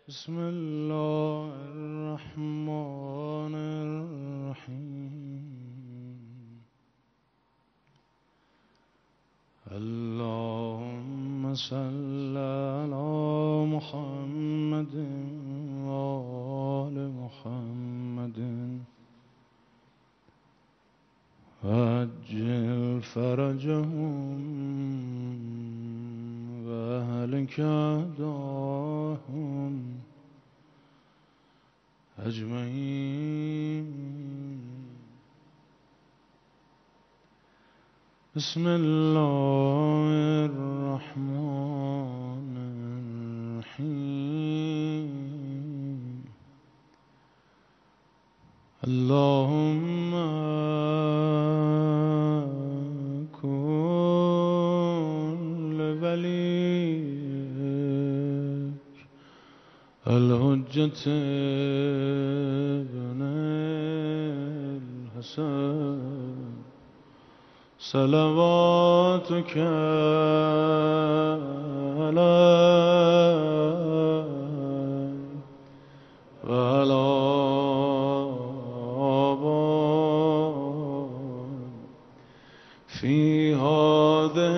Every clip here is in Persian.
بسم الله الرحمن الرحیم. اللهم صل علی محمد و آل محمد و عجل فرجهم و اهلک اعداهم اجمعین. بسم الله الرحمن الرحیم. اللهم کن لولیک الحجة ابن الحسن صلواتك عليه وعلى آبائه في هذه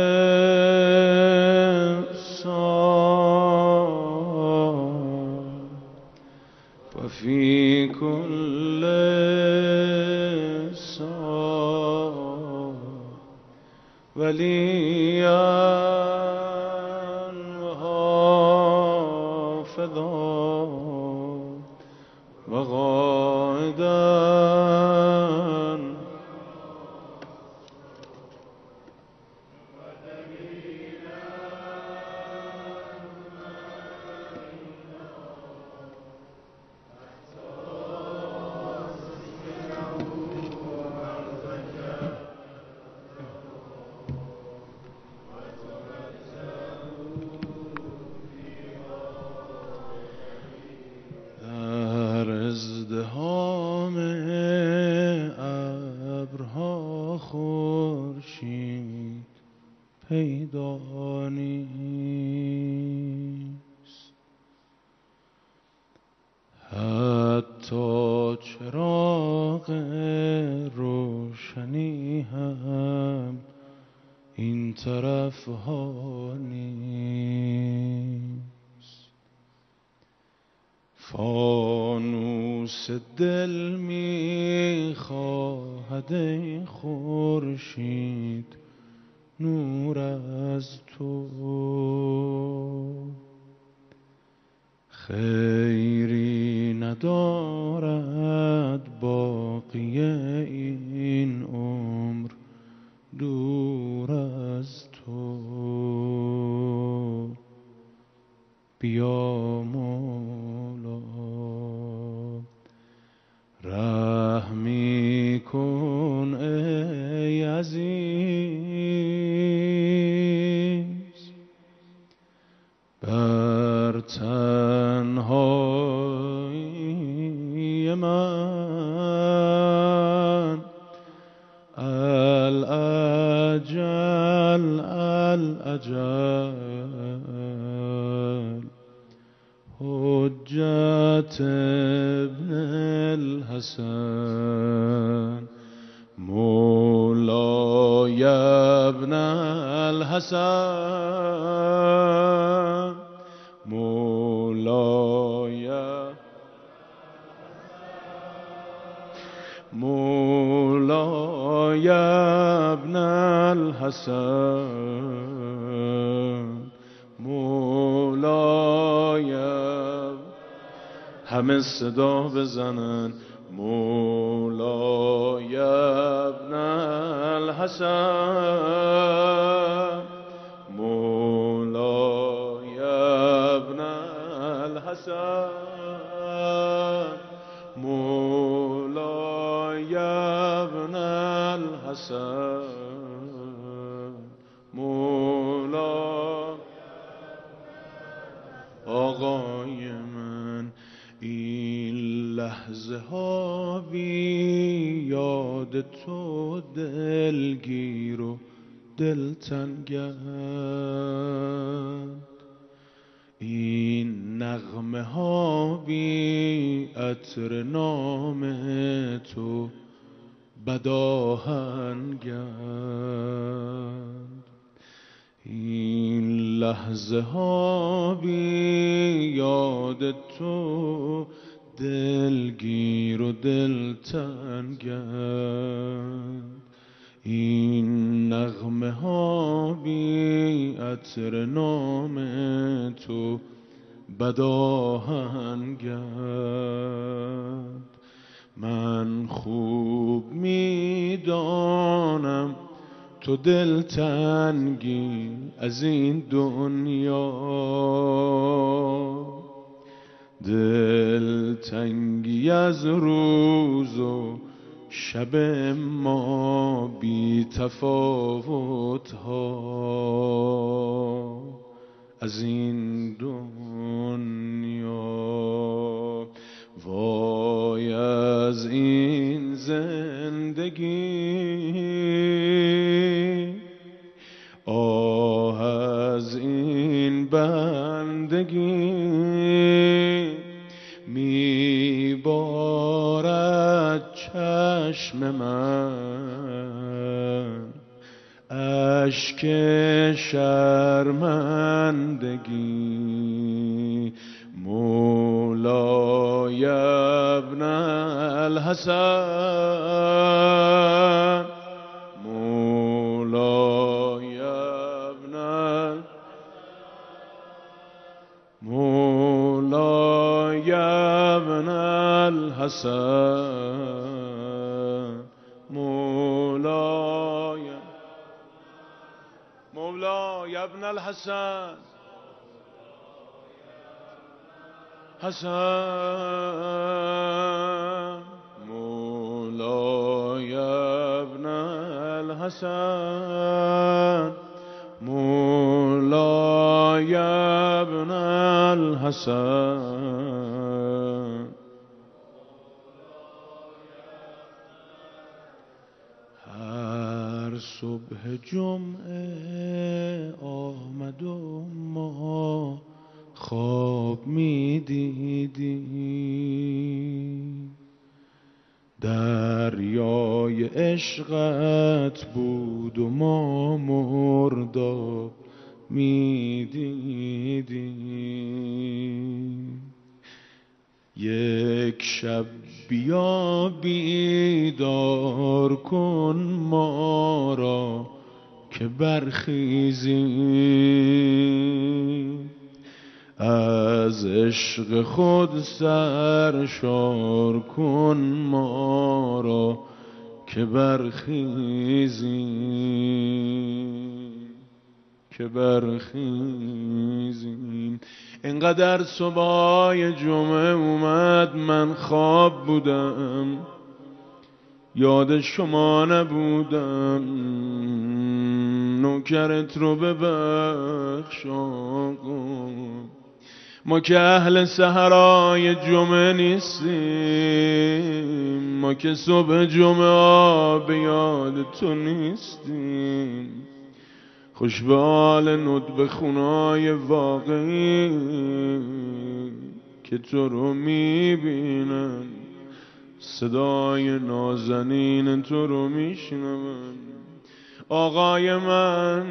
الساعة وفي كل ساعة وليا وحافظا وقائدا ازدحام ابرها خورشید پیدا نیست، حتی چراغ روشنی هم این طرف ها نیست. فانوس دل می خواهد ای خورشید نور از تو، خیری ندارد باقی این عمر دور از تو. بیا مولا رحمی کن ای عزیز بر تنهایی من. الاجل الاجل حجت ابن الحسن مولای ابن الحسن مولای ابن الحسن مولای همه صدا بزنن مولای ابن الحسن مولای ابن الحسن مولای ابن الحسن مولا. آقای من این لحظه ها بی یاد تو دلگیر و دلتنگند، این نغمه نغمه ها بی عطر نام تو بداهنگند، این لحظه ها بی یاد تو دلگیر و دلتنگند، این نغمه ها بی عطر نام تو بداهنگند. من خوب میدانم تو دلتنگی از این دنیا، دلتنگی از روز و شب ما بی تفاوت ها از این دنیا. وای از این زندگی، آه از این بندگی، میبارد چشم من اشک شرمندگی. مولای ابن الحسن، مولای ابن مولای ابن الحسن، مولای ابن الحسن، حسن، مولای ابن الحسن، مولای ابن الحسن. هر صبح جمعه آمد و ما خواب می دیدیم، دریای عشقت بود و ما مرداب می دیدیم. یک شب بیا بیدار کن ما را که برخیزیم، از عشق خود سرشار کن ما را که برخیزیم. اینقدر صبحای جمعه اومد من خواب بودم، یاد شما نبودم، نوکرت رو ببخش آقا. ما که اهل سحرای جمعه نیستیم، ما که صبح جمعه به یاد تو نیستیم. خوش به حال ندب خونای واقعی که تو رو میبینن، صدای نازنین تو رو میشنون. آقای من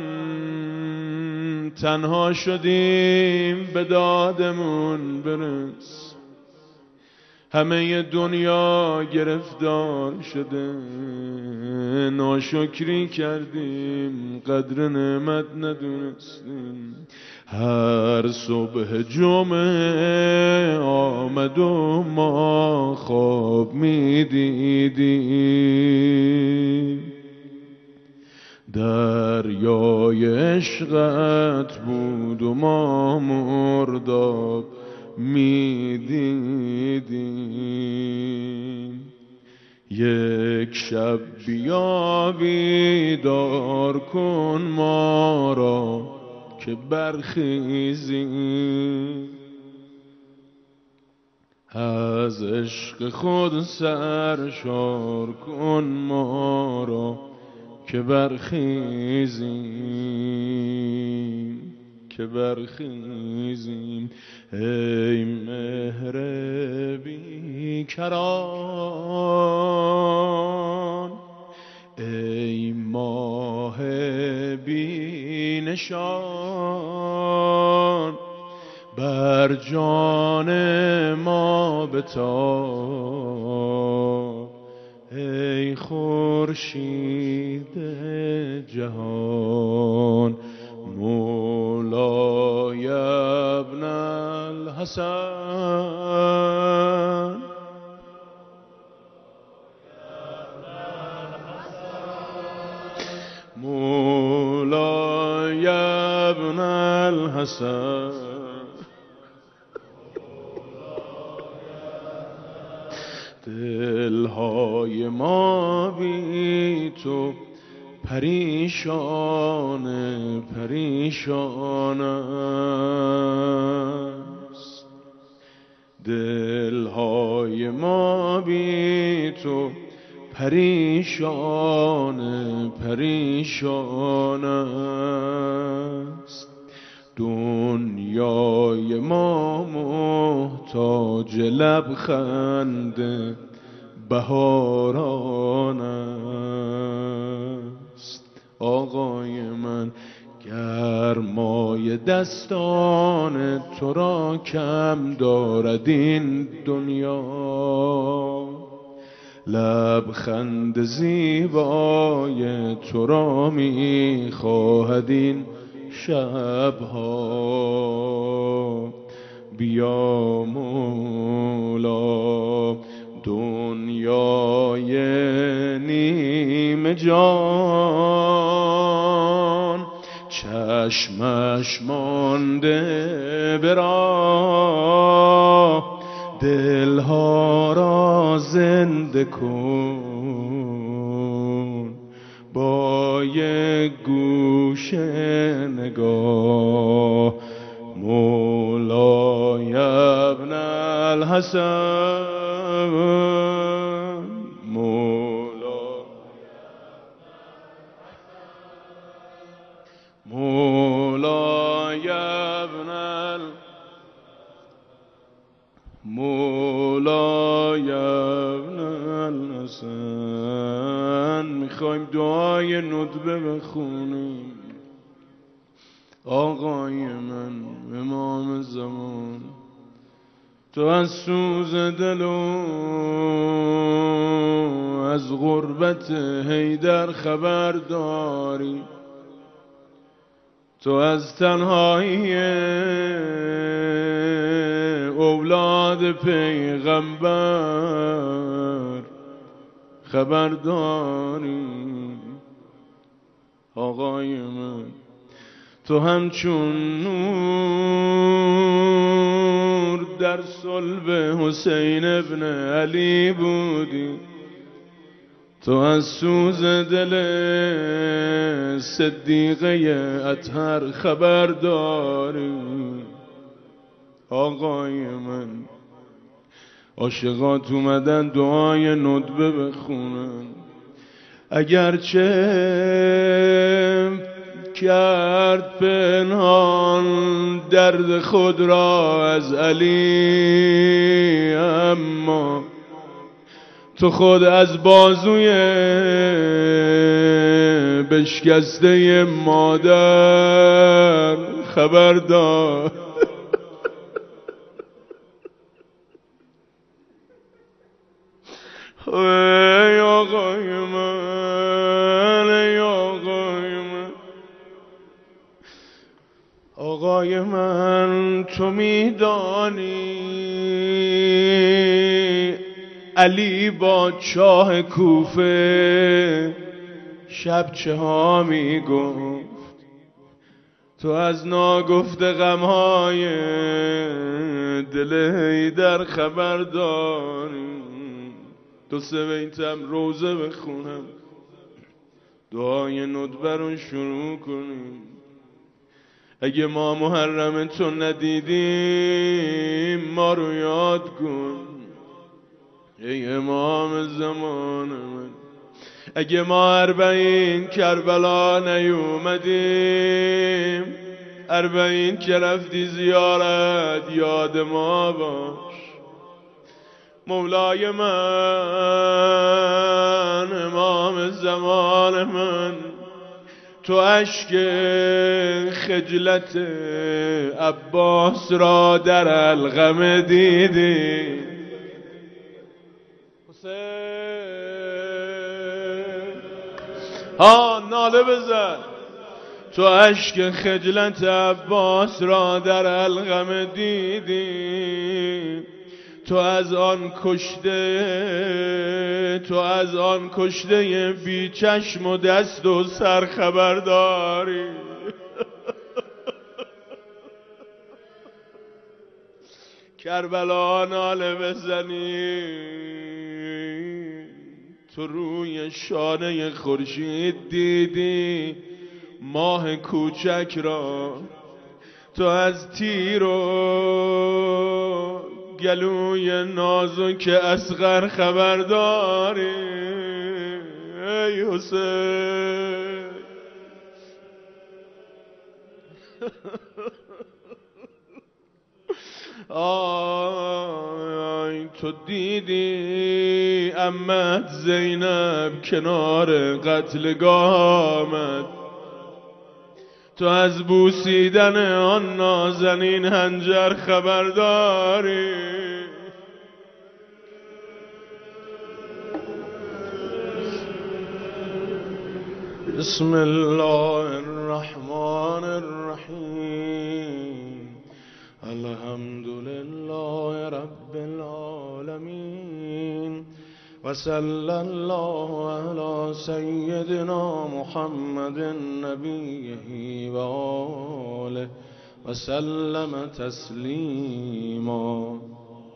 تنها شدیم به دادمون برس، همه دنیا گرفتار شده، ناشکری کردیم قدر نعمت ندونستیم. هر صبح جمعه آمد و ما خواب می دیدیم، دریای عشقت بود و ما مرداب می دیدیم. یک شب بیا بیدار کن ما را که برخیزیم، از عشق خود سرشار کن ما را که برخیزیم. که برخیزیم. ای مهر بیکران، ای ماه بی نشان، بر جان ما بتاب. ای خورشید جهان، مولای ابن الحسن، مولای ابن الحسن. دلهای ما بی تو پریشان پریشان است. دلهای ما بی تو پریشان پریشان است. دنیای ما محتاج لبخند بهاران است. آقای من گرمای دستان تو را کم دارد این دنیا، لبخند زیبای تو را می خواهد این شبها. بیا مولا دنیای نیمه جان، چشمش مانده به راه، دلها را زنده کن با یک گوش نگاه. مولای ابن الحسن، مولای ابن الحسن. میخوایم دعای ندبه بخونیم. آقای من امام زمان، تو از سوز دل و از غربت حیدر خبر داری، تو از تنهایی اولاد پیغمبر خبر داری. آقای من تو همچون نور در صلب حسین ابن علی بودی، تو از سوز دل صدیقه اطهر خبر داری. آقای من عاشقات اومدن دعای ندبه بخونن، اگرچه کرد پنهان درد خود را از علی، اما تو خود از بازوی بشکسته مادر خبر دار. ای آقای من، ای آقای من، آقای من تو میدانی علی بادشاه کوفه شب چه ها میگفت، تو از ناگفته غمهای دل حیدر خبر داری. دو سه بیتم روزه بخونم، دعای ندبه رو شروع کنیم. اگه ما محرم تو ندیدیم ما رو یاد کن ای امام زمان من. اگه ما 40 کربلا نیومدیم 40 که رفتی زیارت یاد ما باش. مولای من، امام زمان من، تو اشک خجلت عباس را در القمه دیدی. ناله بزن. تو اشک خجلت عباس را در القمه دیدی. تو از آن کشته بی چشم و دست و سر خبر داری. کربلا ناله بزنی. تو روی شانه خورشید دیدی ماه کوچک را. تو از تیر و گلوی نازک اصغر خبر داری. ای حسین تو دیدی عمت زینب کنار قتلگاه آمد. تو از بوسیدن آن نازنین حنجر خبر داری. بسم الله الرحمن الرحیم. الحمد لله رب العالمین و صلی الله علی سیدنا محمد نبیه و آله و سلم تسلیما.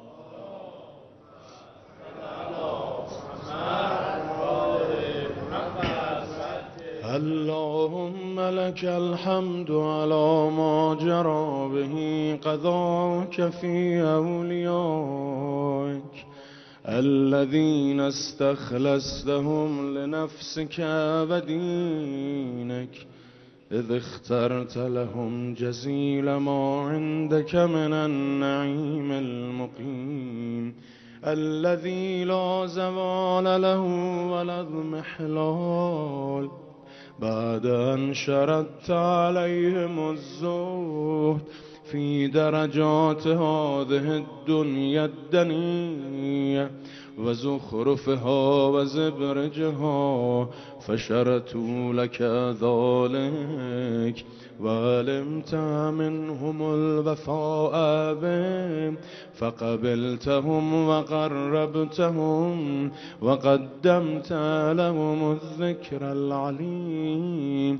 اللهم لك الحمد على ما جرى به قضاك في أوليائك الذين استخلصتهم لنفسك ودينك، إذ اخترت لهم جزيل ما عندك من النعيم المقيم الذي لا زوال له ولا اضمحلال، بعد أن شردت عليهم الزهد في درجات هذه الدنيا الدنية وزخرفها وزبرجها، فشرتوا لك ذلك وعلمت منهم الوفاء بهم فقبلتهم وقربتهم وقدمت لهم الذكر العليم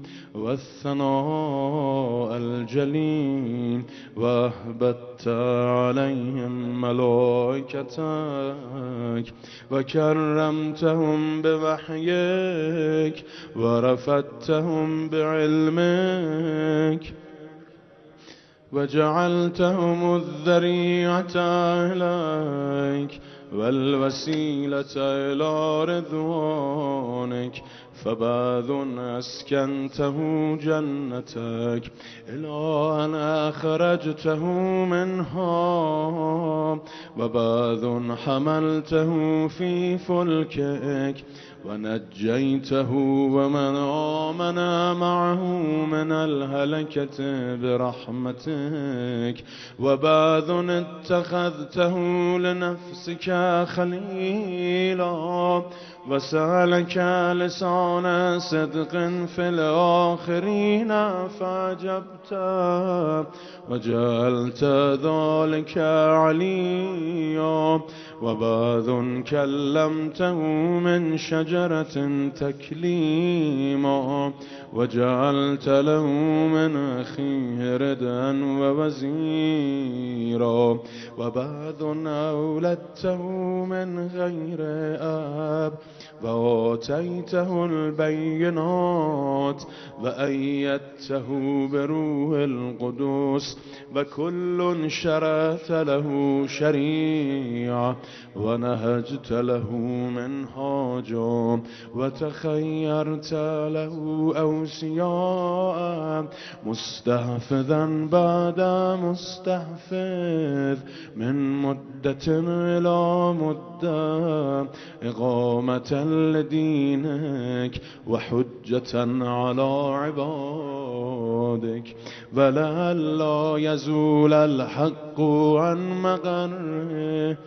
والثناء الجليل، وأهبت عليهم ملائكتك وكرمتهم بوحيك ورفعتهم بعلمك وجعلتهم الذريعة إليك والوسيلة إلى رضوانك، فبعض أسكنته جنتك إلى أن أخرجته منها، وبعض حملته في فلكك ونجيته ومن آمن معه من الهلكة برحمتك، وبعض اتخذته لنفسك خليلا وسألك لسان صدق في الآخرين فأجبت وجعلت ذلك عليا، وبعض كلمته من شجرة تكليما وجعلت له من أخيه ردا ووزيرا، وبعض أولدته من غير أب وآتيته البينات وأيدته بروح القدس، وكل شرعت له شريعة ونهجت له منهاجا وتخيرت له أوسياء مستحفظا بعد مستحفظ من مدة إلى مدة إقامة لدينك وحجة على عبادك ولئلا يزول الحق عن مقره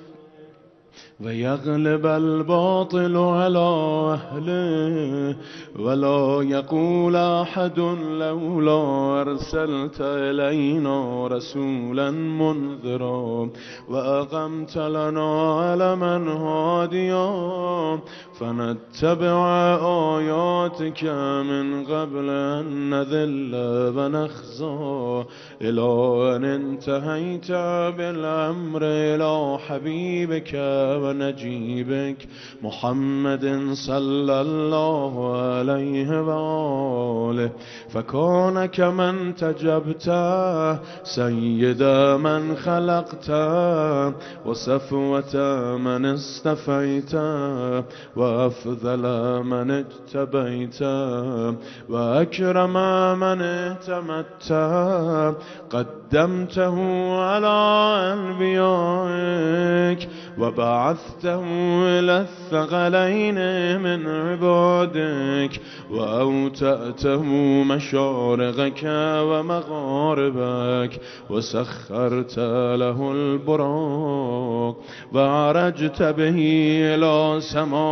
ويغلب الباطل على أهله ولا يقول أحد لولا أرسلت إلينا رسولا منذرا وأقمت لنا علما هاديا فنتبع آياتك من قبل أن نذل ونخزى إلى أن انتهيت بالأمر إلى حبيبك ونجيبك محمد صلى الله عليه وآله فكان كمن تجبته سيد من خلقته وصفوة من استفيته وأفضل من اجتبيته وأكرم من اعتمدته قدمته على أنبيائك وبعثته إلى الثقلين من عبادك وأوتأته مشارقك ومغاربك وسخرت له البراق وعرجت به إلى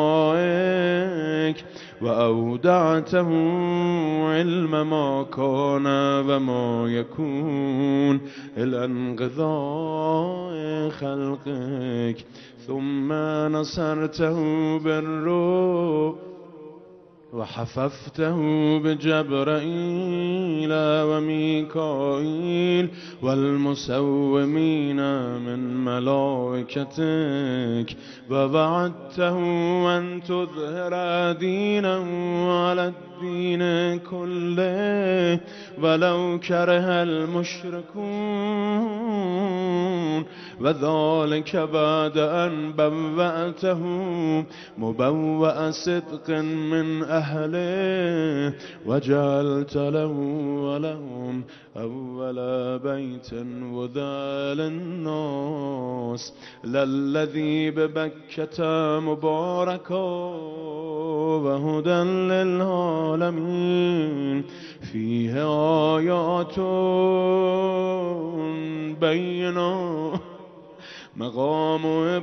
سمائك وأودعته علم ما كان وما يكون إلى انقضاء خلقك ثم نصرته بالروح وحففته بجبرائيل وميكائيل والمسومين من ملائكتك ووعدته أن تظهر دينه على الدين كله ولو كره المشركون وذلك بعد أن بوأته مبوأ صدق من أهله وجعلت له ولهم أول بيت وذا للناس للذي ببكة مباركا وهدى للعالمين فيه آيات بينات مقام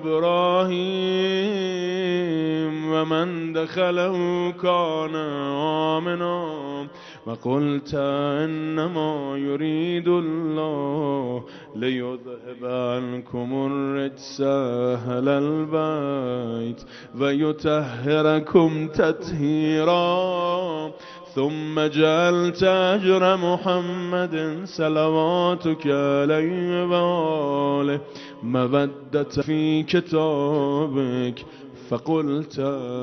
إبراهيم ومن دخله كان آمنا وقلت إنما يريد الله ليذهب عنكم الرجس أهل البيت ويطهركم تطهيرا ثم جعلت أجر محمد صلواتك عليه وآله مودة في كتابك فقلت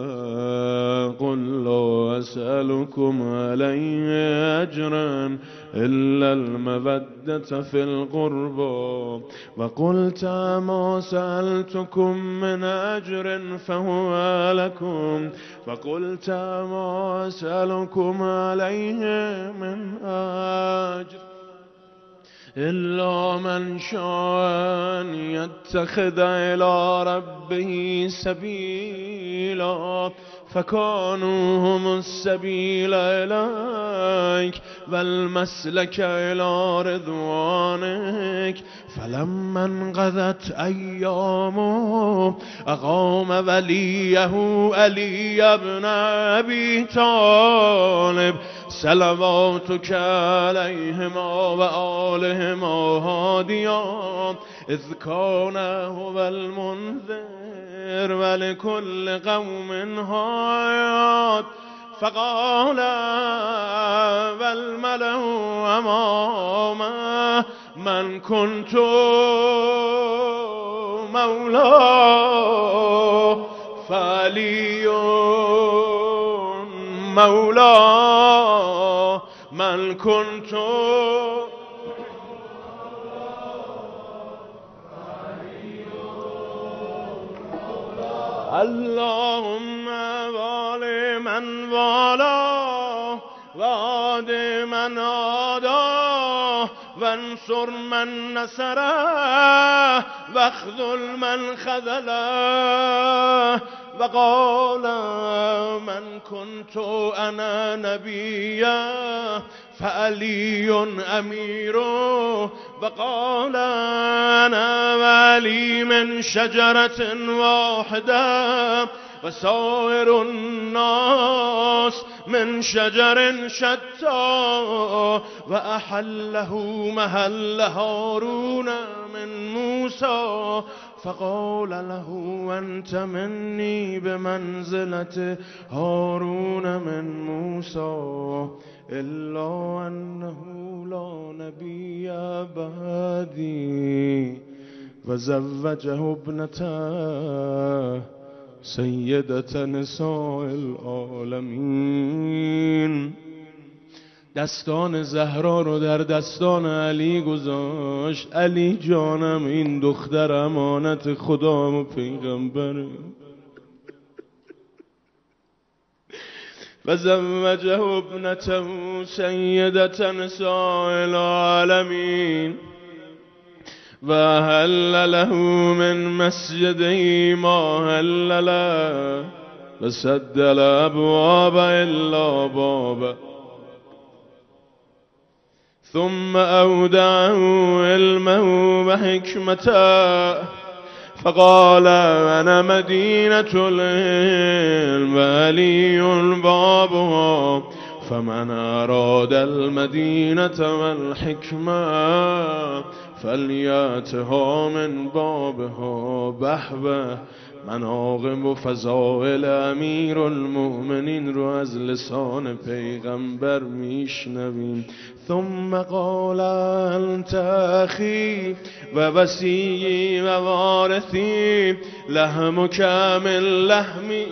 قل لا أسألكم عليه أجرا إلا المودة في القربى وقلت ما سألتكم من أجر فهو لكم فقلت ما أسألكم عليه من أجر إلا من شاء أن يتخذ إلى ربه سبيلا فكانوا هم السبيل إليك والمسلك إلى رضوانك فلما انقضت أيامه أقام وليه علي بن أبي طالب صلواتك عليهما وآلهما هاديا إذ كان هو المنذر ولكل قوم هاد فقال والملأ أمامه من كنت مولاه فعلي مولاه من كنت اللهم وال من والا وعاد من عادا وانصر من نصره واخذل من خذله وقال من كنت انا نبيا فعلي امير وقال انا ولي من شجرة واحدة وسائر الناس من شجر شتى وأحله محل هارون من موسى فقال له أنت مني بمنزلة هارون من موسى إلا أنه لا نبي بعدي وزوجه ابنته سیدت نساء العالمین. دستان زهرا رو در دستان علی گذاشت. علی جانم این دختر امانت خدا و پیغمبره. و زوجه ابنته سیدت نساء العالمین و هل له من مسجده ما هل له و سد الابواب الا بابه ثم اودعه علمه و حکمته فقال انا مدینة العلم و علی بابها فمن اراد المدینة والحکمه فلیاتها من بابها. بهبه مناقب و فضائل امیر المؤمنین رو از لسان پیغمبر میشنویم. ثم قال انت اخی و وصیی و وارثی لحمک من لحمی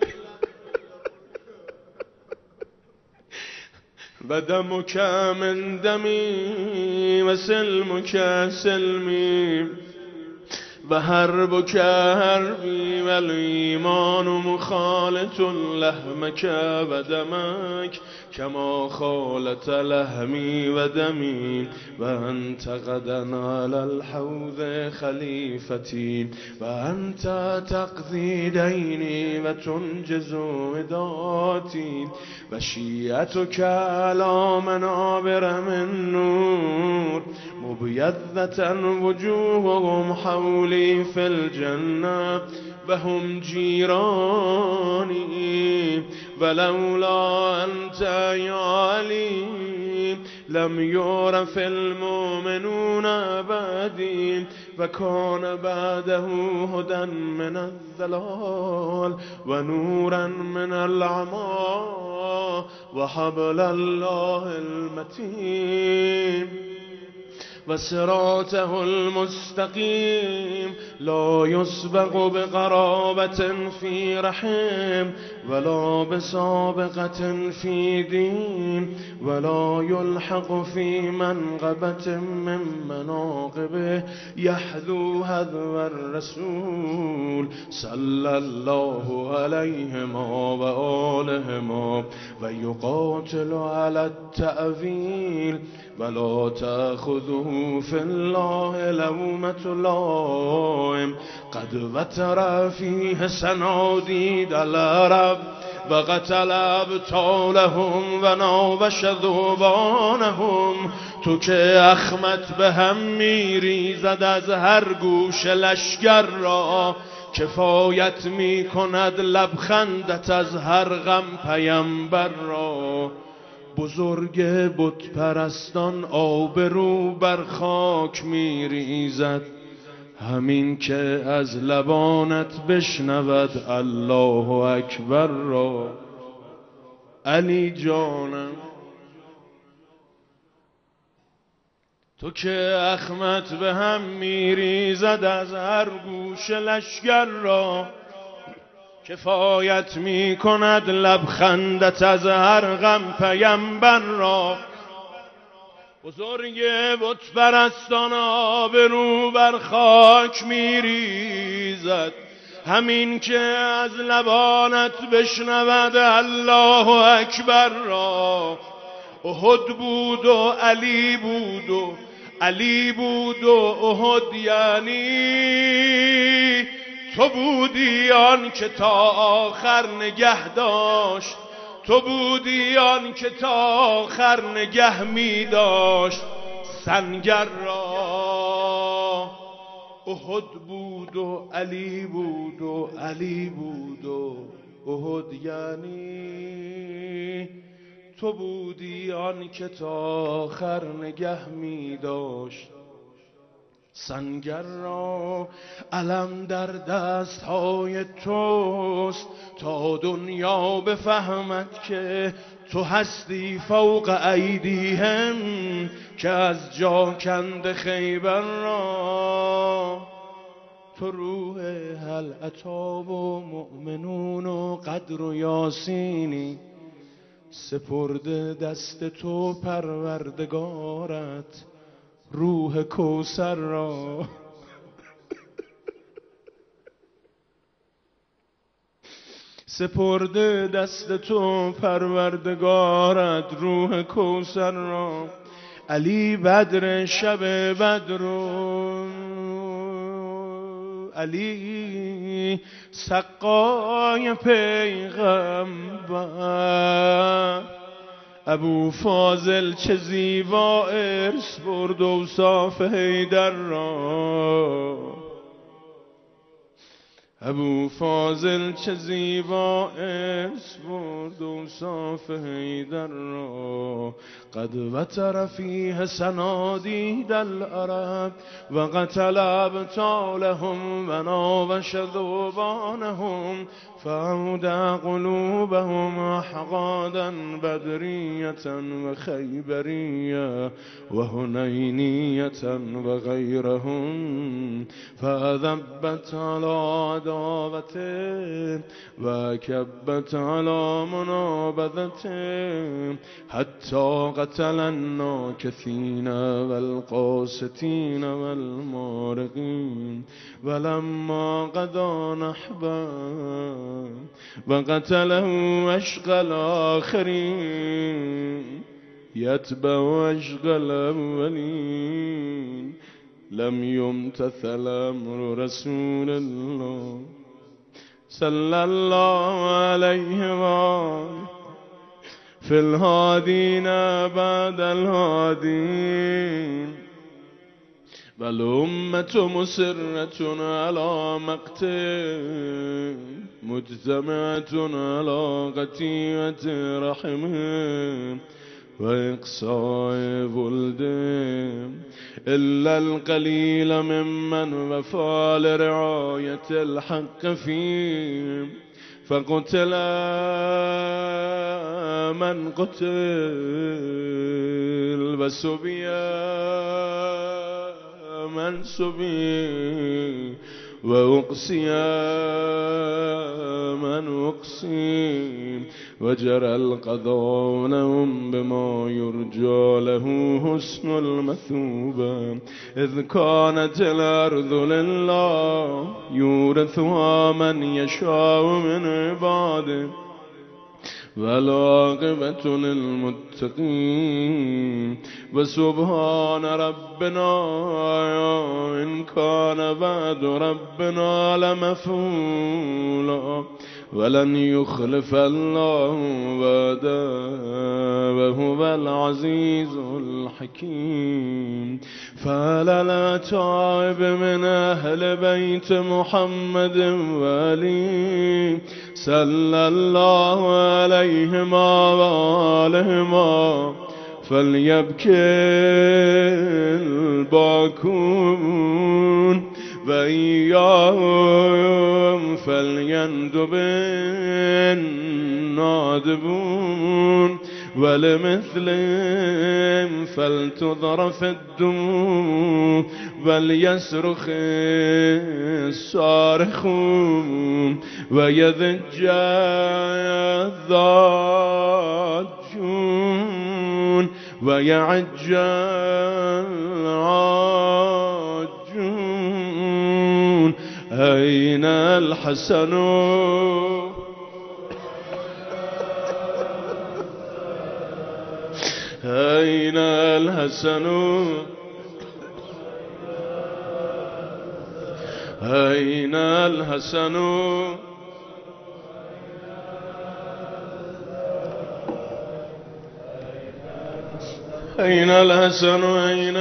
و دمک من دمی و سلمک سلمی و حربک حربی و الایمان مخالط لحمک و دمک کما خالط لحمی و دمی و انت غدا علی الحوض خلیفتی و انت تقضی دینی و تنجز وداتی و شیعتک علی منابر من نور مبیضة وجوههم حولی فی الجنه و هم جیرانی ولولا انت یا علی لم یعرف المؤمنون بعدی و کان بعده هدى من الضلال و نورا من العمی و حبل الله المتین و صراطه المستقیم لا يسبق بقرابة في رحم ولا بسابقة في دين ولا يلحق في منقبة من مناقبه يحذو حذو الرسول صلى الله عليهما وآلهما ويقاتل على التأويل ولا تأخذه في الله لومة لائم قد وتر فيه صناديد العرب وقتل ابطالهم و ناوش ذوبانهم. تو که اخمت به هم میریزد از هر گوش لشگر را کفایت میکند لبخندت از هر غم پیمبر را. بزرگ بت پرستان آبرو بر خاک میریزد همین که از لبانت بشنود الله اکبر را. علی جانم تو که اخمت به هم میریزد از هر گوش لشگر را کفایت می کند لبخندت از هر غم پیمبر را. بزرگ بت پرستان آبرو بر خاک می ریزد همین که از لبانت بشنود الله اکبر را. احد بود و علی بود و علی بود و احد، یعنی تو بودی آن که تا آخر نگه داشت، تو بودی آن که تا آخر نگه می داشت سنگر را. احد بود و علی بود و علی بود و احد، یعنی تو بودی آن که تا آخر نگه می داشت سنگر را. علم در دست های توست تا دنیا بفهمد که تو هستی فوق ایدیهم، که از جا کند خیبر را. تو روح هل اتی و مؤمنون و قدر و یاسینی، سپرده دست تو پروردگارت روح کوثر را. سپرده دست تو پروردگارت روح کوثر را. علی بدر شب بدر، علی سقای پیغمبر. ابو فاضل چه زیبا ارث برد اوصاف حیدر را. ابو فاضل چه زیبا ارث برد اوصاف حیدر را. قد وتر فیه صنادید العرب و قتل ابطالهم و ناوش ذوبانهم، فأودع قلوبهم احقادا بدریة و خیبریة و هنینیة و غیرهم، فأذبت على عداوته و کبت على منابذته، حتی قتل الناکثین والقاسطین والمارقین. ولما قضا نحبا وقتله عشق الآخرین، یتبع عشق الاولین. لم يمتثل امر رسول الله صلى الله عليه وآله في الهادين بعد الهادين. والأمة مسرة على مقته، مجتمعة على قطيعة رحمه وإقصاء ولده، إلا القليل ممن وفى لرعاية الحق فيه، فقتل من قتل وسبي من سبي وأقصي من أقصي، وجرى القضاء لهم بما يرجى له حسن المثوبة. إذ كانت الأرض لله يورثها من يشاء من عباده، والعاقبة للمتقين. وسبحان ربنا إن كان بعد ربنا لمفعولا، ولن يخلف الله وعده وهو العزيز الحكيم. فعلى الأتائب من أهل بيت محمد وآله صلى الله عليهما وآلهما فليبكي الباكون، وإياهم فليندب النادبون، ولمثلهم فلتضرف الدموع وليصرخ الصارخون، ويضج الضاجون ويعج العاجون. أين الحسن أين الحسن أين الحسن أين الحسن أين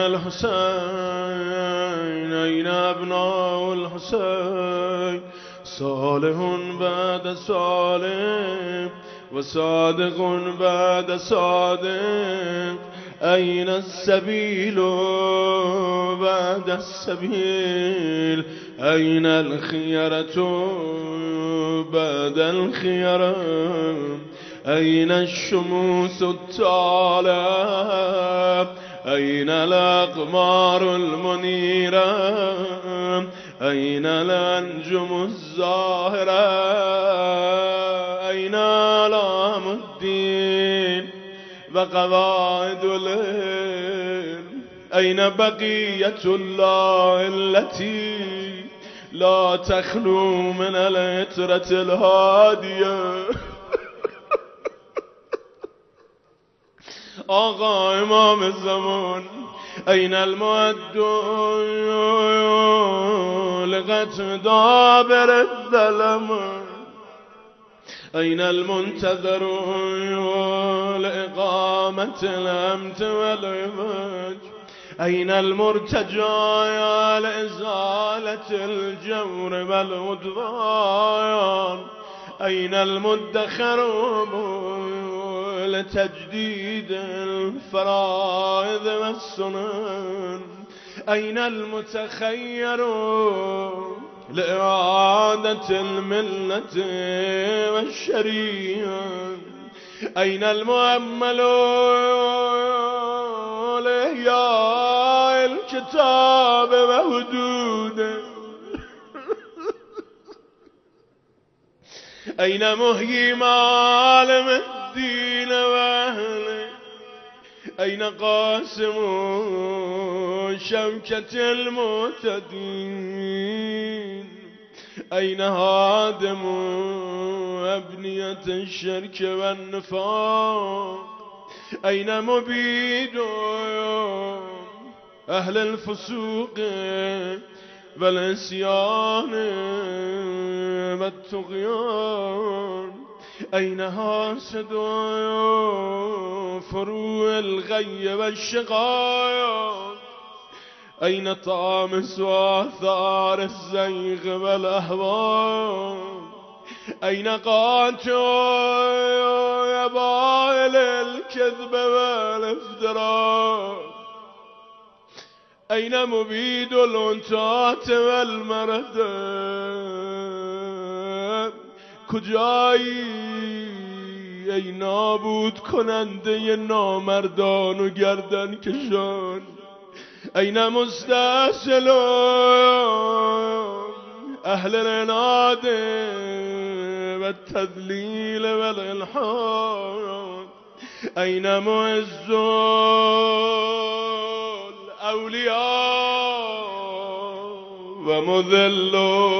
الحسين أين أبناء الحسين صالح بعد صالح وصادق بعد صادق أين السبيل بعد السبيل أين الخيرة بعد الخيرة أين الشموس الطالعة أين الأقمار المنيرة أين الأنجم الزاهرة أين علام الدين وقواعد العلم أين بقية الله التي لا تخلو من العطرة الهادية آقا امام الزمان أين المعد لقتل دابر الظلم أين المنتظر لإقامة الأمن والعمج أين المرتجى لإزالة الجور والعدوان أين المدخر لتجديد الفرائض والسنن أين المتخير لإعادة الملة والشريعة أين المؤمل لإحياء الكتاب وحدوده أين محيي معالم الدين وأهله أين قاسم شوكة المعتدين أين هادم أبنية الشرك والنفاق أين مبيد أهل الفسوق والعصيان والطغيان أين حاسد فروع الغي والشقايا أين طامس وآثار الزيغ والأهواء أين قاتل يا بائل الكذب والافتراء أين مبيد الأنتات والمردم کجایی ای نابود کننده نامردان و گردن کشان این مستأصلون اهل العناد و التذلیل و الالحاد این معز الاولیاء و مذل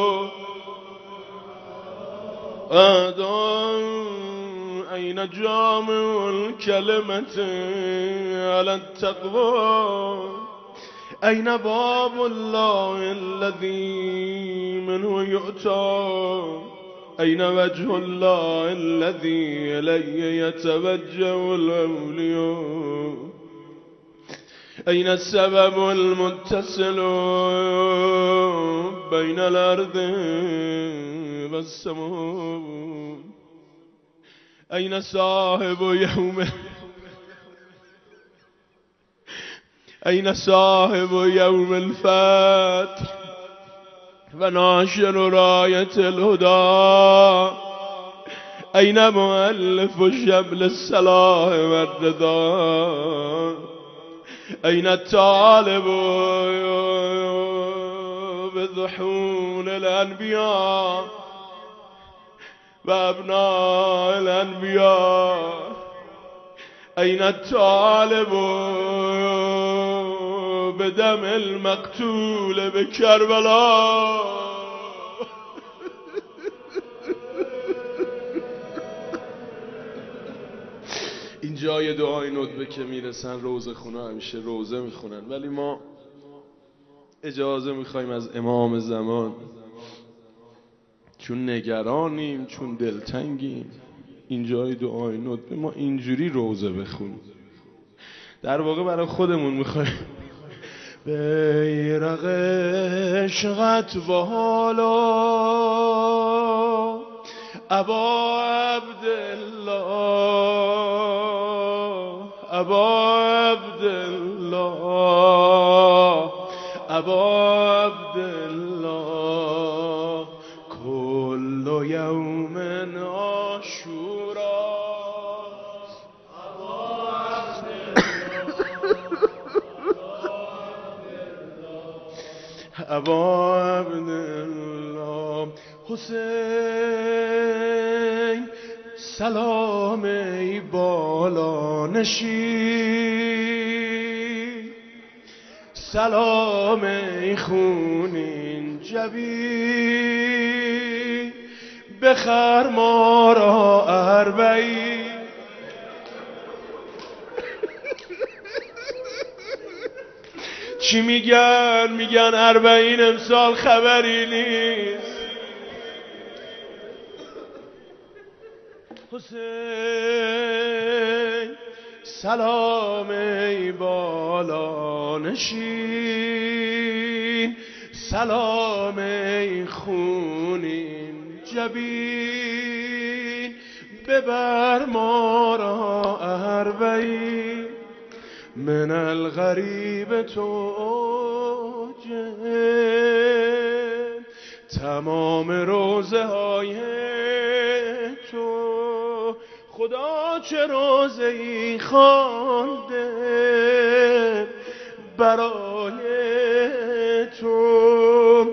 أين جامع الكلمة على التقوى أين باب الله الذي منه يؤتى أين وجه الله الذي إليه يتوجه الأولياء أين السبب المتصل بين الأرض والسماء أين صاحب يوم أين صاحب يوم الفتح وناشر راية الهدى أين مؤلف شمل الصلاح والرضا أين الطالب بضحول الأنبياء وأبناء الأنبياء أين الطالب بدم المقتول بكربلاء جای دعای ندبه که میرسن روزه خونه همیشه روزه میخونن، ولی ما اجازه میخوایم از امام زمان، چون نگرانیم، چون دلتنگیم، این جای دعای ندبه ما اینجوری روزه بخونیم. در واقع برای خودمون میخوایم بیرق عشقت بالا ابا عبدالله، ابا عبدالله، ابا عبدالله، کل یوم عاشورا، ابا عبدالله، ابا عبدالله. حسین سلام ای بالا نشین، سلام ای خونین جبین، بخر ما را اربعین. چی میگن؟ میگن اربعین امسال خبری نیست. حسین سلام ای بالا نشین، سلام ای خونین جبین، ببر ما را اربعین. من الغریب تو تمام روزه های تو، خدا چه روزه ای خوانده برای تو.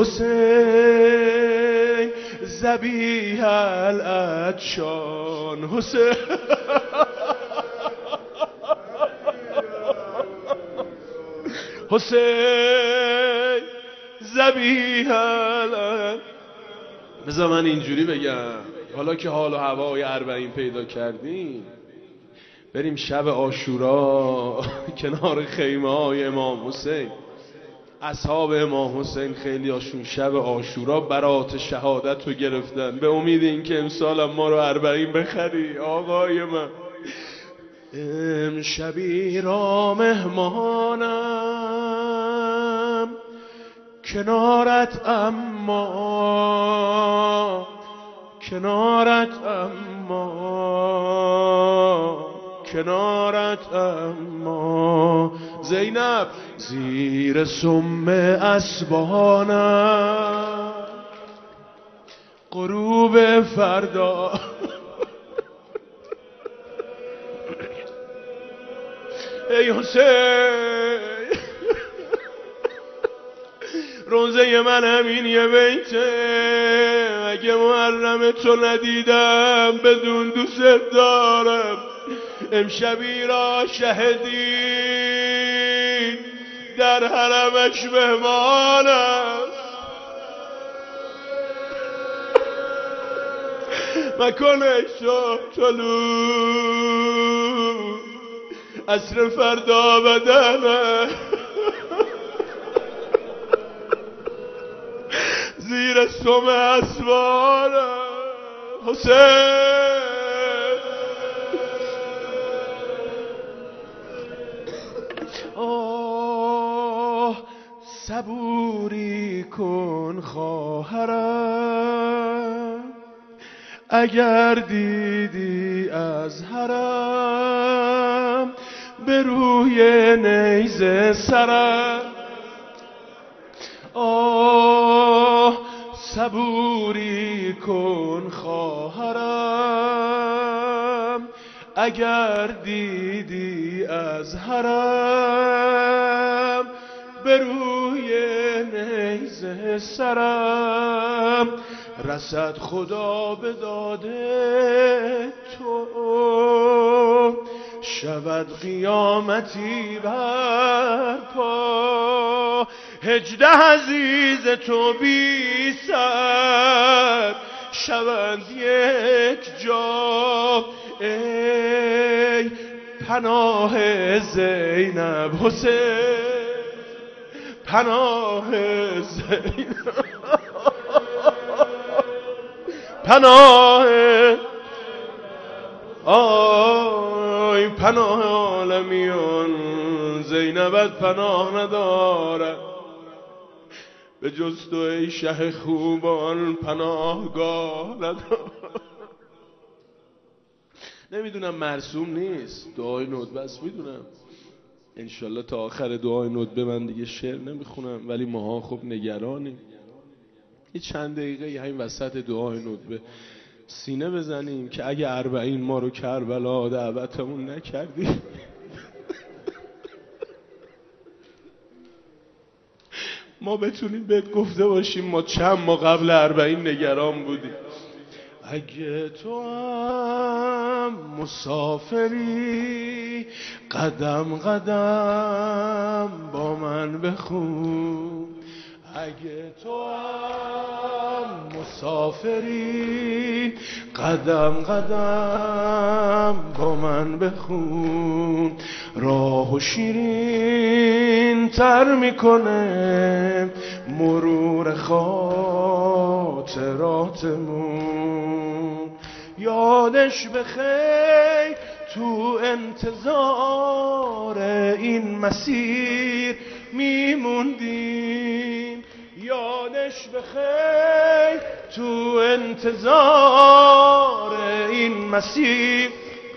حسین ذبیح العطشان، حسین حسین ذبیح العطشان. بذار من اینجوری بگم، حالا که حال و هوای اربعین پیدا کردیم، بریم شب عاشورا کنار خیمه های امام حسین. اصحاب امام حسین خیلی هاشون شب عاشورا برات شهادت رو گرفتن به امید این که امسال ما رو اربعین بخری. آقای من امشبی را مهمانم کنارت، اما کنارت، اما کنارت، اما زینب زیر سم اسبانم غروب فردا. ای حسین روزه من همین یه بیته، اگه محرم تو ندیدم بدون دوست دارم. امشبی را شهدین در حرمش مهمان است، مکنش طلوع عصر فردا بدنه زیر سم اسوارم. حسین آه صبوری کن خواهرم، اگر دیدی از حرم به روی نیزه سرم. آه صبوری کن خواهرم، اگر دیدی از حرم به روی نیزه سرم. رسد خدا به داد تو، شود قیامتی برپا. 18 عزیز تو بی سر شوند یک جا، ای پناه زینب حسین، پناه زینب، پناه آی پناه عالمیان، زینبت پناه ندارد به جز تو ای شه خوبان، پناهگاه ندارد. نمیدونم مرسوم نیست دعای ندبه است، میدونم انشالله تا آخر دعای ندبه من دیگه شعر نمیخونم، ولی ماها خب نگرانیم. یه چند دقیقه همین وسط دعای ندبه سینه بزنیم که اگه 40 ما رو کربلا دعوتمون نکردی ما بتونیم بهت گفته باشیم ما چند ماه قبل 40 نگران بودیم. اگه تو هم مسافری قدم قدم با من بخون، اگه تو هم مسافری قدم قدم با من بخون، راه و شیرین تر میکنه مرور خاطراتمون. یادش بخیر تو انتظار این مسیر میموندیم، یادش بخیر تو انتظار این مسیر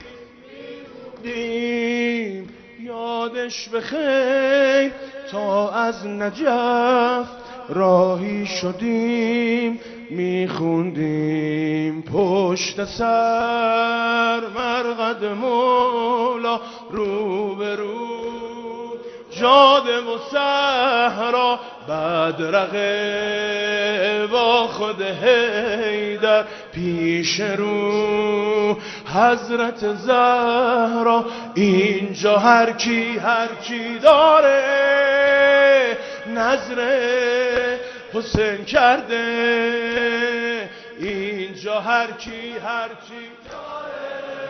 میموندیم، یادش بخیر تا از نجف راهی شدیم میخوندیم پشت سر مرقد مولا روبرو جاده و صحرا بدرقه با خود حیدر پیش رو حضرت زهرا. اینجا هر کی داره نظر حسین کرده، اینجا هر کی داره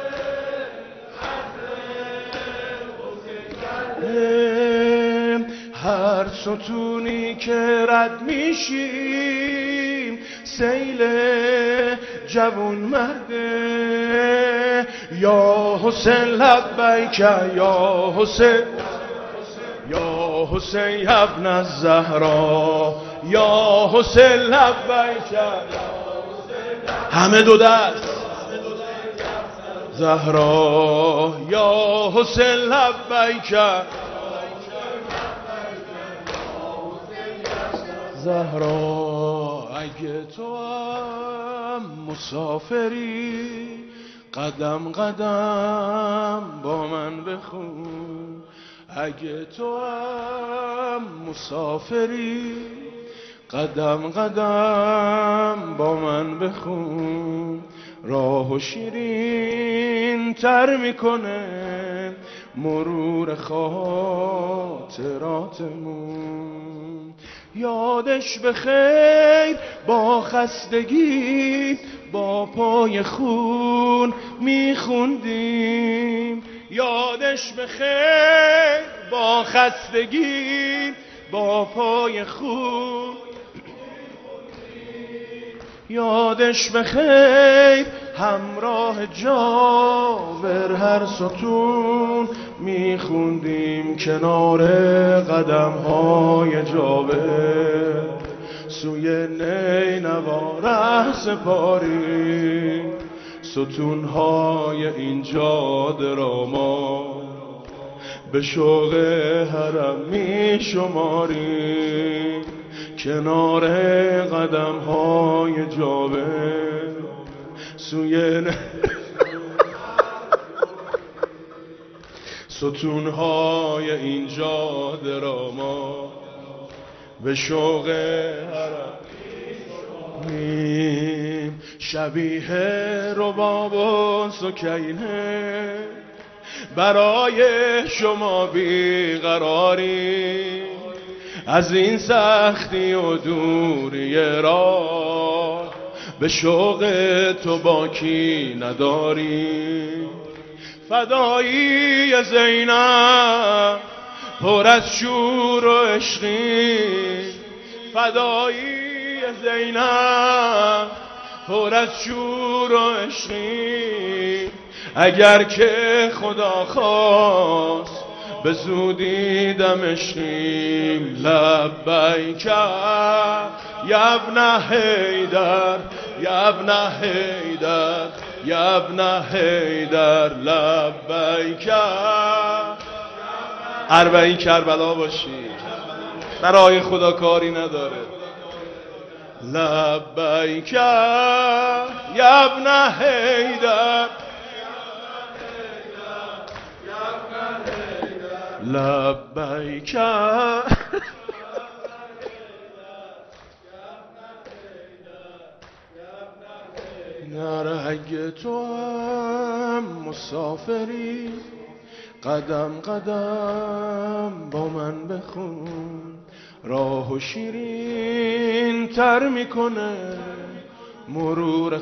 نظر حسین کرده. هر ستونی که رد میشیم سیل جوون مرده، یا حسین لبیک یا حسین، یا حسین ابن الزهرا، یا حسین لبیک، همه دو دست زهرا، یا حسین لبیک زهرا. اگه تو هم مسافری قدم قدم با من بخون، اگه تو هم مسافری قدم قدم با من بخون، راه و شیرین تر میکنه مرور خاطراتمون. یادش بخیر با خستگی با پای خون میخوندیم، یادش بخیر با خستگی با پای خون، یادش بخیر همراه جابر هر ستون میخوندیم کنار قدم های جابر، سوی نینوا ره سپاری ستون های این جاده را ما به شوق حرم می شماریم، کنار قدم های جابر سوی ستون های این جاده را ما به شوق حرم می، شبیه رباب و سکینه برای شما بیقراری، از این سختی و دوری راه به شوق تو باکی نداری، فدایی زینب پر از شور و عشقی، فدایی زینب پر از شور و عشقی. اگر که خدا خواست به زودی دمشقیم. لبیک یا ابن حیدر، یا ابن حیدر، یا ابن حیدر، لبیک. اربعین کربلا باشی، برای خدا کاری نداره. لبیک یا ابن حیدر، لبیک. اگه تو هم مسافری قدم قدم با من بخون، راهو شیرین تر میکنه مرور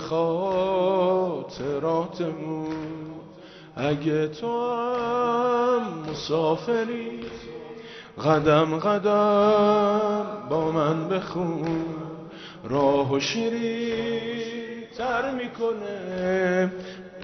خاطراتمون. اگه تو هم مسافری قدم قدم با من بخون، راهو شیرین تر میکنه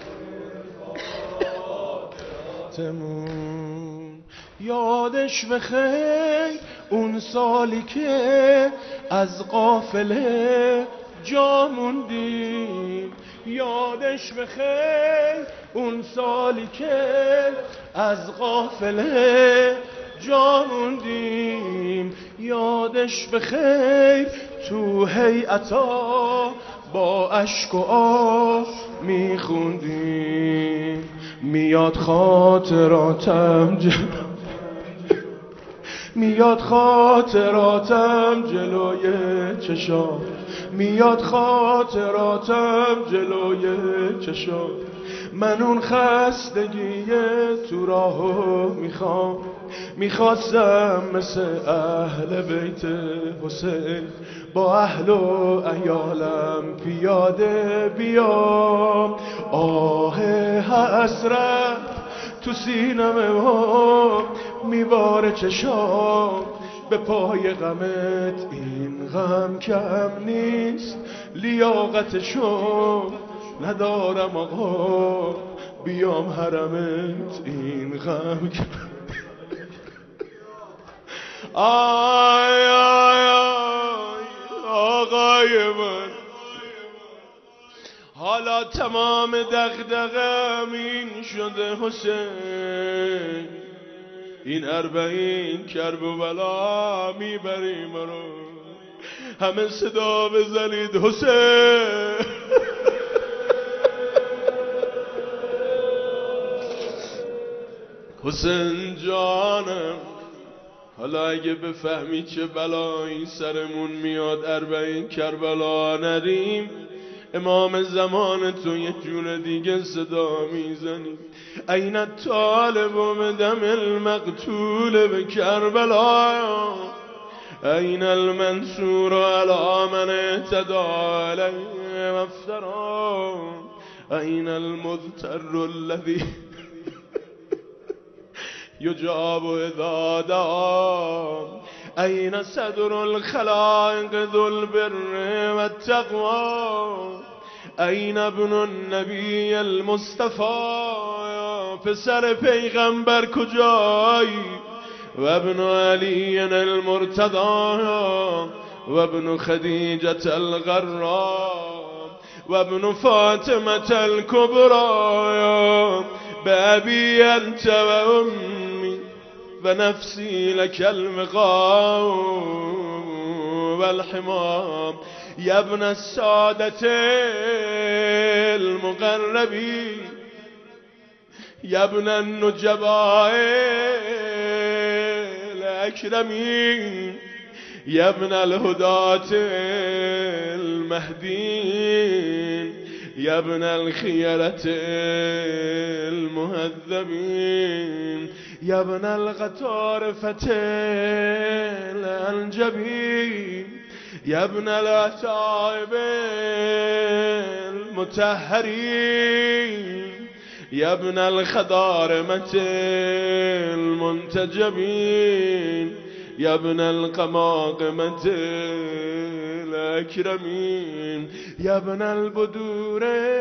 تمون. یادش بخیر اون سالی که از قافله جا موندیم، یادش بخیر اون سالی که از قافله جا موندیم، یادش بخیر تو هیئتا با اشک و آه میخوندیم. میاد خاطراتم میاد خاطراتم جلوی چشام، میاد خاطراتم جلوی چشام. من اون خستگی تو راهو میخوام، میخواستم مثل اهل بیت حسین با اهل و عیالم پیاده بیام. آه حسرت تو سینم ما میباره چشام، به پای غمت این غم کم نیست، لیاقتشو ندارم آقا، بیام حرمت این غم کم. آی آی آی آقای من، حالا تمام دغدغه‌م این شده حسین، این اربعین کرب و بلا میبریم رو، همه صدا بزنید حسین. حسین جانم، حالا اگه بفهمی چه بلایی سرمون میاد اربعین کربلا نریم، امام زمان تو یه جور دیگه صدا میزنی. این الطالب بدم المقتول به کربلا، این المنصور علی من اعتدى علیه وافترا، این المضطر الذی یجاب اذا دعا، این صدر الخلائق ذو البر والتقوى، این ابن النبی المصطفى، پسر پیغمبر کجایی؟ و ابن علی المرتضی و ابن خدیجة الغراء و ابن فاطمة الكبرى، بأبي أنت وأمي ونفسي لك المقام والحمام، يا ابن السادة المقربين، يا ابن النجباء الأكرمين، يا ابن الهداة المهديين، يا ابن الخيرة المهذبين، يا ابن القطارفة الأنجبين، يا ابن الأتائب المتهرين، يا ابن الخضارمة المنتجبين يا ابن القماقمة الأكرمين يا ابن البدور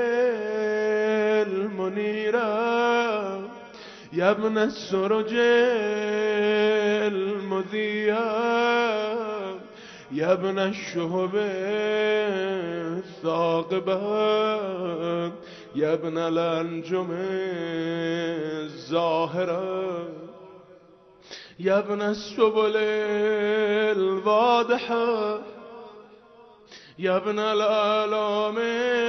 المنيرة يا ابن السرج المذية يا ابن الشهب الثاقبة يا ابن الأنجم الزاهرة يا ابن السبل الواضحة يا ابن الآلام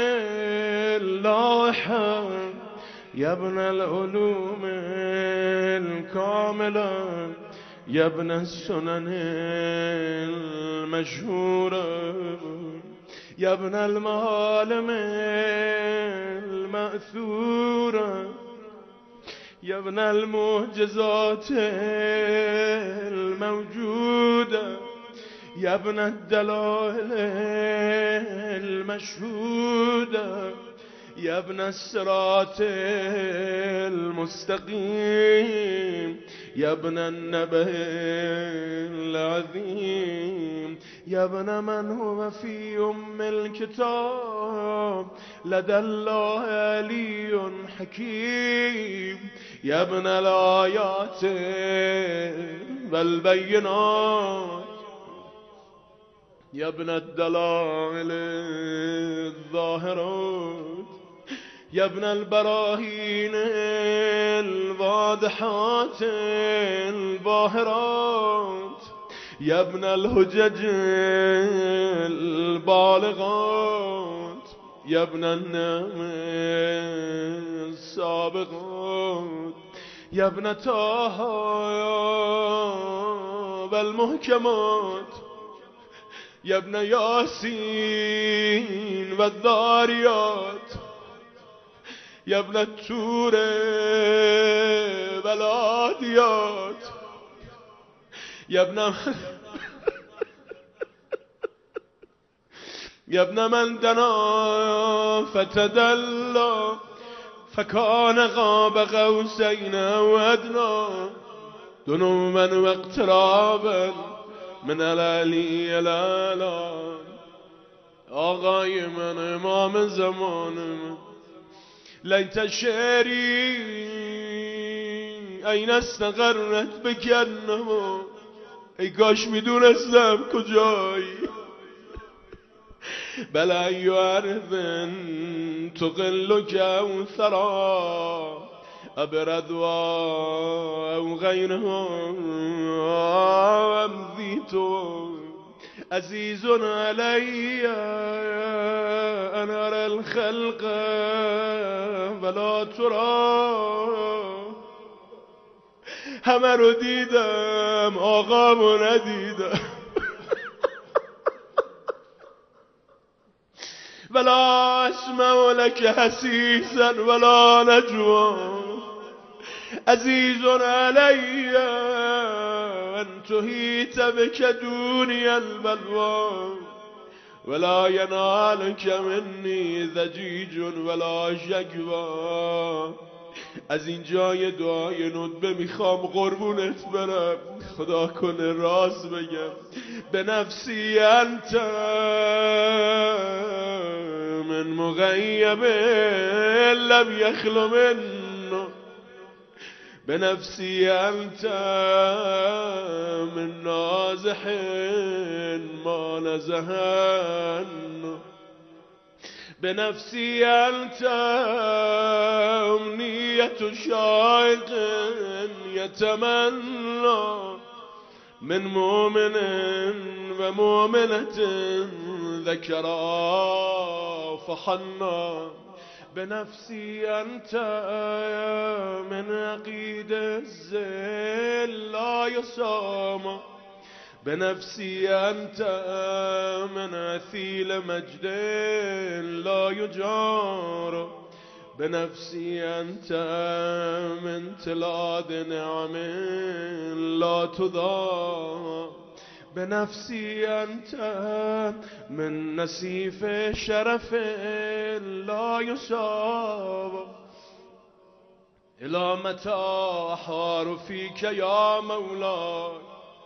اللاحة يا ابن العلوم الكاملة يا ابن السنن المشهورة يا ابن المعالم المأثورة يا ابن المعجزات الموجودة يا ابن الدلائل المشهودة يا ابن الصراط المستقيم يا ابن النبأ العظيم يا ابن من هو في أم الكتاب لدى الله علي حكيم يا ابن الآيات والبينات يا ابن الدلائل الظاهرات يا ابن البراهين الواضحات الباهرات يا ابن الحجج البالغات يا ابن النعم السابقات يا ابن طه والمحكمات يا ابن ياسين والذاريات يا ابن التور والعاديات يا ابن يا ابن من دنا فتدلى فكان قاب قوسين او ادنى دنوا واقترابا من العلی الاعلی آقای من امام زمان من لیت شعری این استقرت بکنم ای کاش میدونستم کجایی بل ای عرض تقل کوثرا ابرد او غیرها امضیت عزیز علی ان ارى الخلق ولا ترى همه رو دیدم آقامو ندیدم ولا اسمع لك حسیسا ولا نجوا عزیز علی ان تحیط بك دونی البلوا ولا ینالک منی ضجیج ولا شکوا از این جای دعای ندبه میخوام قربونت برم خدا کنه راست بگم به نفسی انت من مغیب لم یخلو منه بنفسي أنت من نازح ما نزهن بنفسي أنت أمنية شائق يتمنى من مؤمن ومؤمنة ذكرا فحنا بنفسي أنت من عقيد الزل لا يسامى بنفسي أنت من عثيل مجد لا يجار بنفسي أنت من تلاد نعم لا تضام بنفسي أنت من نسيف شرف لا يصاب الی متی احار فیک یا مولاي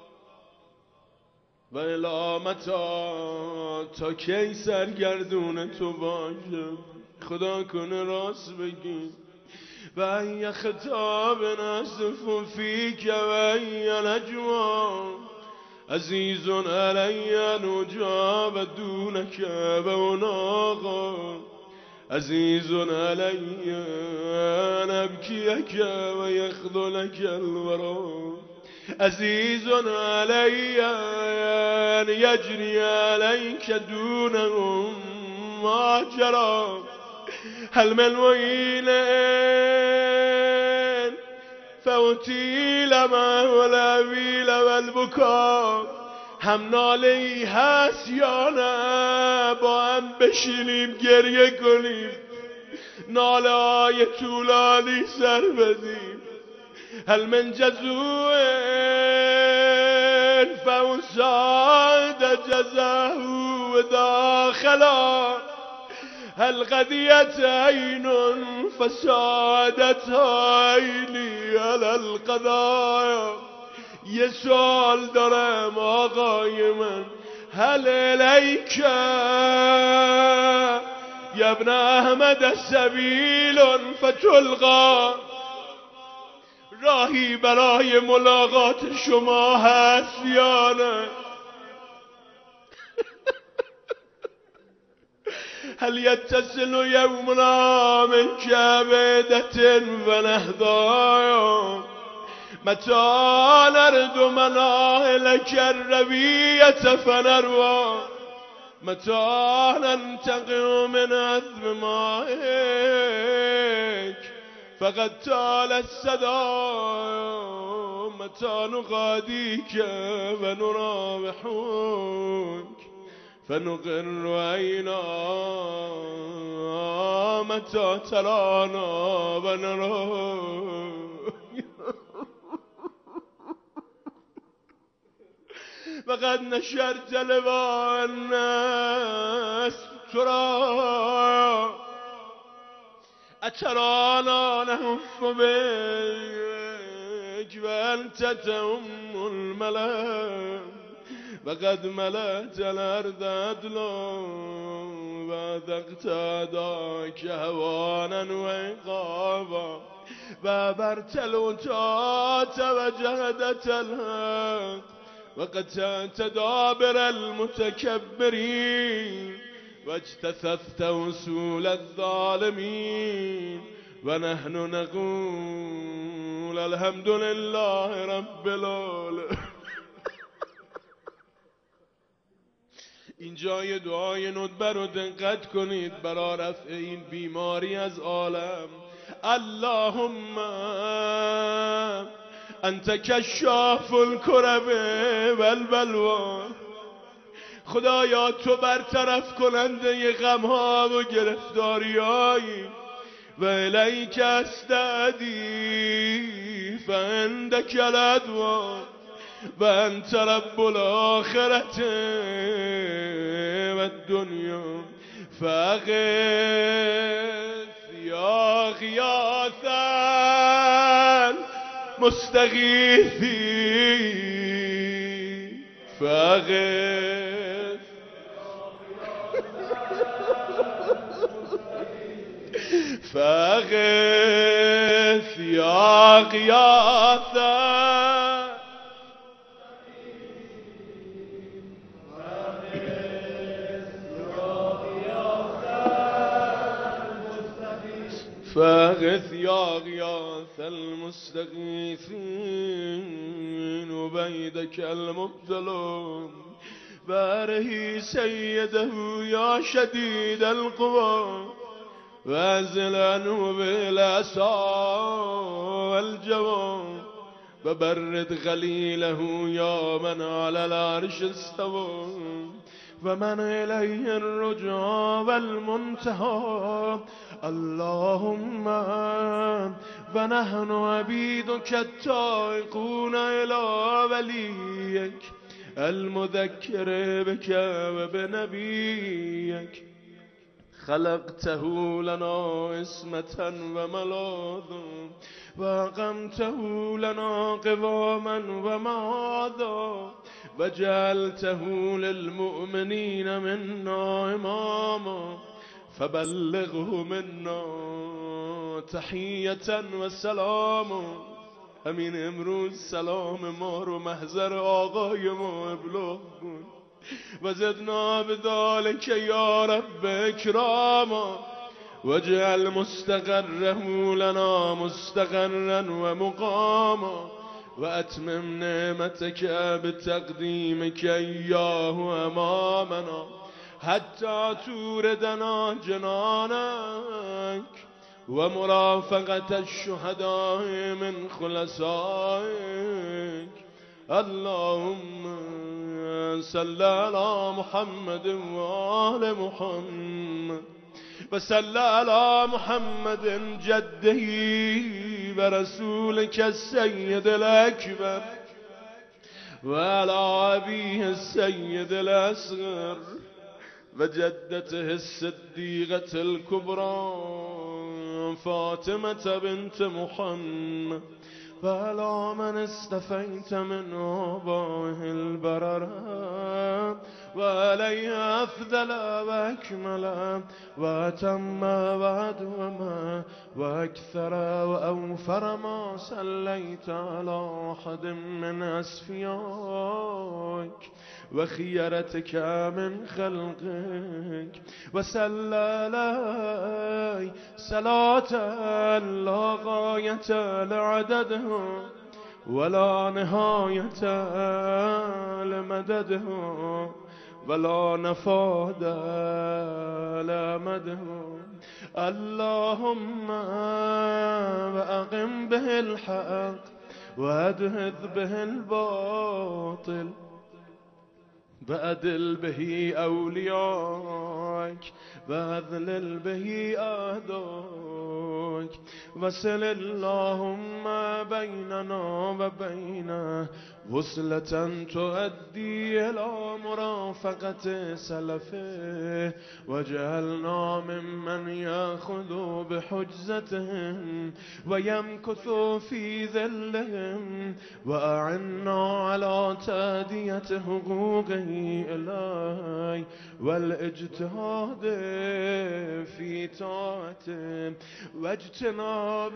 و الی متی، تا کی سرگردون تو باشم. خدا کنه راست بگی. و ای خطاب نصف فیک و ای نجوا عزیز علی نجاب دونک و اناقا عزیز علی نبکیک و یخذلک الورا عزیز علی یجری علیک دونهم ما جرا هل من ویل فوتیل مولاویل و البکا. هم ناله ای هست یا نه؟ با هم بشینیم گریه کنیم، ناله های طولانی سر بدیم. هل من جزوع فوساد جزاء داخلا هل قضیت عین فسادت عینی علی القضایا. یه سوال دارم آقای من، هل الیک یا ابن احمد سبیل فتلقا، راهی برای ملاقات شما هست یا نه؟ هل يتصل يومنا من كبدة ونهضايا متى نرد مناهلك الربية فنروى متى ننتقم من عذب مائك فقد طال الصدى متى نغاديك ونراوحك فنقر عينا متى ترانا ونرى. فقد نشرت لواء الناس ترى أترانا نهف بك وأنت تؤم الملام. وقد ملأت الأرض عدلا وذقت أداك هوانا وعقابا وبرت الوتات وجهدت الحق وقطعت دابر المتكبرين واجتثثت وصول الظالمين ونحن نقول الحمد لله رب العالمين. اینجا یه دعای ندبه رو دقت کنید برای رفع این بیماری از عالم. اللهم انت کشاف الکرب والبلوا، خدایا تو برطرف کننده غمها و گرفتاریایی. و الیک استعدی فعندک الادوا و انت رب الاخرة و الدنیا فاغث یا غیاث المستغیثین فاغث فاغث یا غیاث فاغث يا غياث المستغيثين وبيدك المبتلى باره سيده يا شديد القوى وازل عنه بالعصا والجوى وبرد غليله يا من على العرش استوى ومن إليه الرجوع والمنتهى. اللهم ونحن عبيدك التائقون إلى وليك المذكر بك وبنبيك خلقته لنا اسمة وملاذا وأقمته لنا قواما ومعاذا وجعلته للمؤمنين منا إماما فبلغه منا تحية وسلاما. همین امروز سلام ما رو محضر آقای ما ابلاغ کن و زدنا بذلك یا رب اکراما واجعل مستقره لنا مستقرا و مقاما و اتمم نعمتك بتقدیمك ایاه امامنا حتی توردنا جنانك و مرافقت الشهداء من خلصائك. اللهم صل على محمد و آل محمد و صل على محمد جده و رسولك السيد الأكبر و على أبيه السيد الأصغر و جدته الصديقة الكبرى فاطمة بنت محمد و على من استفيت من آبائه البررة و علیه افضل و اکمل و اتم و ادوم و اکثر و اوفر ما صلیت على احد من اصفیاک و خیرتك من خلقك و صلی علی صلاة لا غایت لعددها ولا نهایت لمددها ولا نفاد لمده. اللهم وأقم به الحق وأدهذ به الباطل وأدل به أولياك وأذلل به أعداك وصل اللهم بيننا وبينه وصلة تؤدي إلى مرافقة سلفه واجعلنا ممن يأخذ بحجزتهم ويمكث في ذلهم وأعنا على تأدية حقوقه إلهي والاجتهاد في طاعته واجتناب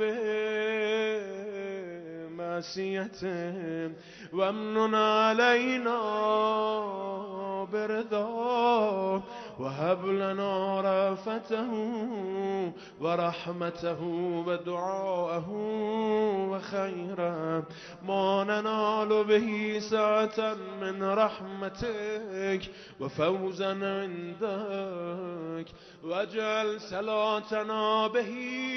معصيته وامنن علينا برضاه وهب لنا رافته ورحمته ودعاءه وخيرا ما ننال به سعة من رحمتك وفوزا عندك واجعل صلاتنا به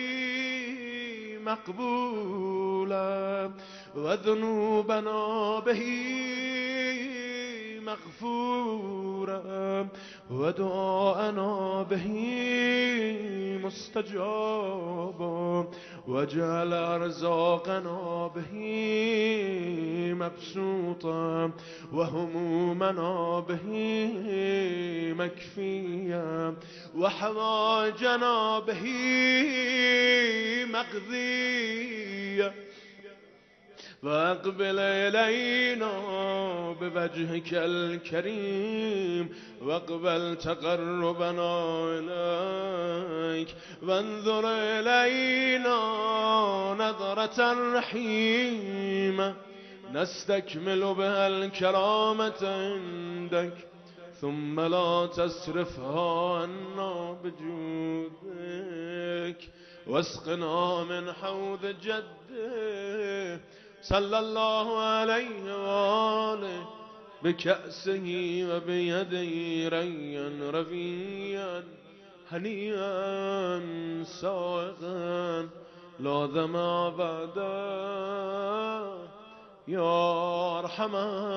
مقبولا وذنوبنا به مغفورا ودعاءنا به مستجابا واجعل أرزاقنا به مبسوطا وهمومنا به مكفيا وحواجنا به مقضيا واقبل إلينا بوجهك الكريم واقبل تقربنا إليك وانظر إلينا نظرة رحيمة نستكمل بها الكرامة عندك ثم لا تصرفها عنا بجودك واسقنا من حوض جده صلى الله عليه وآله بكأسه وبيده ريا رفيا هنيئا سائغا لا ظمأ بعده يا أرحم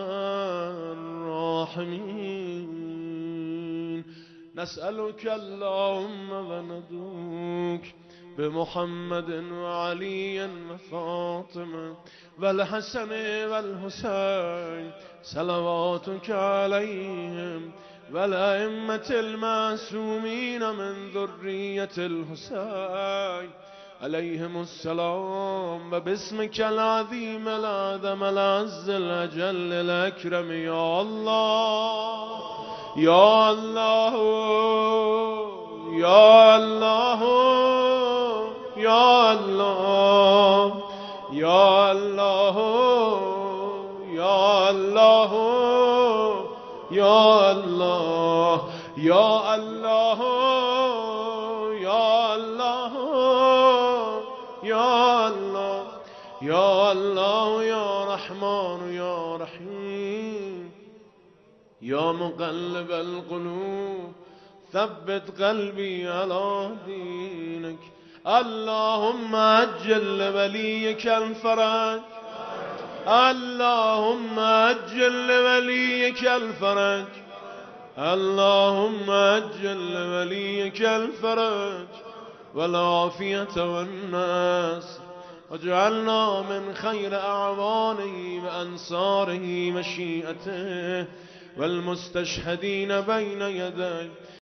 الراحمين. نسألك اللهم وندعوك بمحمد وعلي وفاطمة والحسن والحسين صلواتك عليهم والأئمة المعصومين من ذرية الحسين عليهم السلام وباسمك العظيم الأعظم العز الأجل الأكرم يا الله يا الله يا الله يا الله يا الله يا الله يا الله يا الله يا الله يا الله يا الله يا رحمن يا رحيم يا مقلب القلوب ثبت قلبي على دينك اللهم عجل لوليك الفرج اللهم عجل لوليك الفرج اللهم عجل لوليك الفرج والعافية والناس واجعلنا من خير أعوانه وأنصاره مشيئته والمستشهدين بين يديه